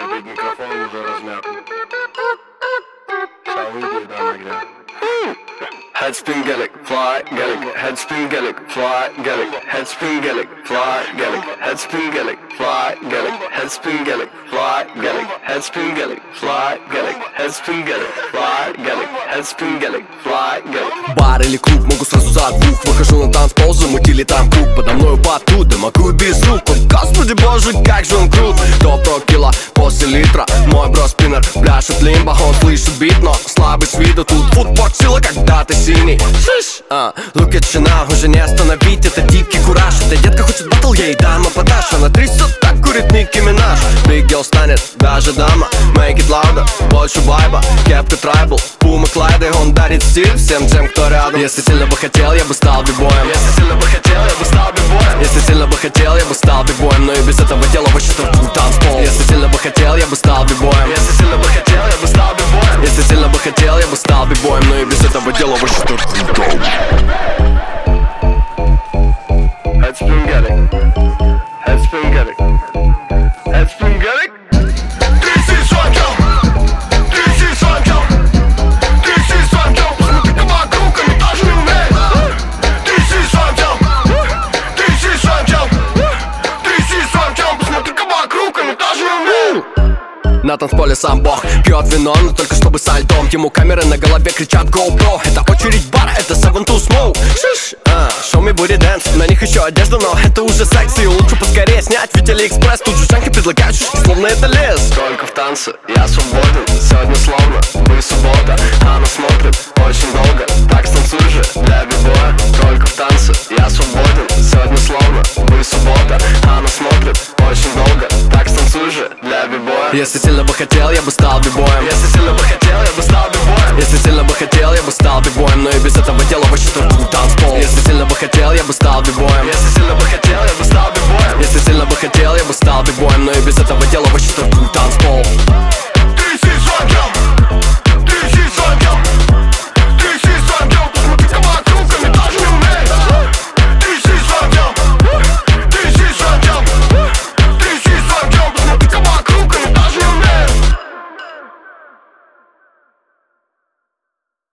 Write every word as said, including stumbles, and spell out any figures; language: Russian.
быть микрофон уже размят. Шалыги, да, иногда. Headspin Gaelic, fly Gaelic, headspin Gaelic, fly Gaelic, headspin Gaelic, fly Gaelic, headspin Gaelic, fly Gaelic, headspin Gaelic, fly Gaelic, headspin Gaelic, fly Gaelic, headspin Gaelic, fly Gaelic, headspin Gaelic, fly Gaelic. Бар или клуб, могу сразу за двух. Выхожу на танцпол, замутили там круг. Подо мною батут, дымокую без рук. О, господи боже, как же он крут. Топ-рок кило после литра. Мой бро-спиннер пляшет лимбо. Он слышит бит, но слабый с виду. Тут футборд сила, когда ты синий. Шиш, а, look at you now. Уже не остановить, это дикий кураж. Эта детка хочет батл, ей дам эпатаж. Она трясет, так курит Ники Минаж. Big girl станет, даже дама. Make it louder, больше вайба. Кепка трайбл, пума клайды. Он дарит стиль всем тем, кто рядом. Если сильно бы хотел, я бы стал бигбоем. Если сильно бы хотел, я бы стал бигбоем. Если сильно бы хотел, я бы стал бигбоем. Но и без этого дела вообще тут танцпол. Если сильно бы хотел, я бы стал бигбоем. Если сильно бы хотел, я бы стал бигбоем. Если сильно бы хотел, я бы стал бигбоем. Но и без этого дела вообще тут Headspin Gaelic, headspin Gaelic, headspin Gaelic. This is what I'm, this is what I'm, this is what I'm. Посмотри, как вокруг, они даже не умеют. This is what I'm, this is what I'm, this is what I'm. Посмотри, как вокруг, они даже не умеют. на танцполе сам бог пьет вино, но только чтобы с альтом. Ему камеры на голове кричат GoPro. Это очередь бара, это seven to smoke. Шиш, а, show me booty dance. На них еще одежда, но это уже секси. Лучше поскорее снять, ведь Алиэкспресс. Тут же жанки предлагают шишки, словно это лес. Только в танце, я свободен. Сегодня словно бы суббота. Она смотрит очень долго, так станцуй же для бибоя. Только в танце, я свободен. Сегодня словно бы суббота. Она смотрит очень долго, так станцуй же для бибоя. Если сильно бы хотел, я бы стал бибоем. Если сильно бы хотел, я бы стал бибоем. Если сильно бы хотел, я бы стал бибоем. Но и без этого дела вообще тут танцпол. Если сильно бы хотел, я бы стал бибоем. Если сильно бы хотел, я бы стал бибоем. Если сильно бы хотел, я бы стал бигбоем. Но и без этого дела вообще тут танцпол.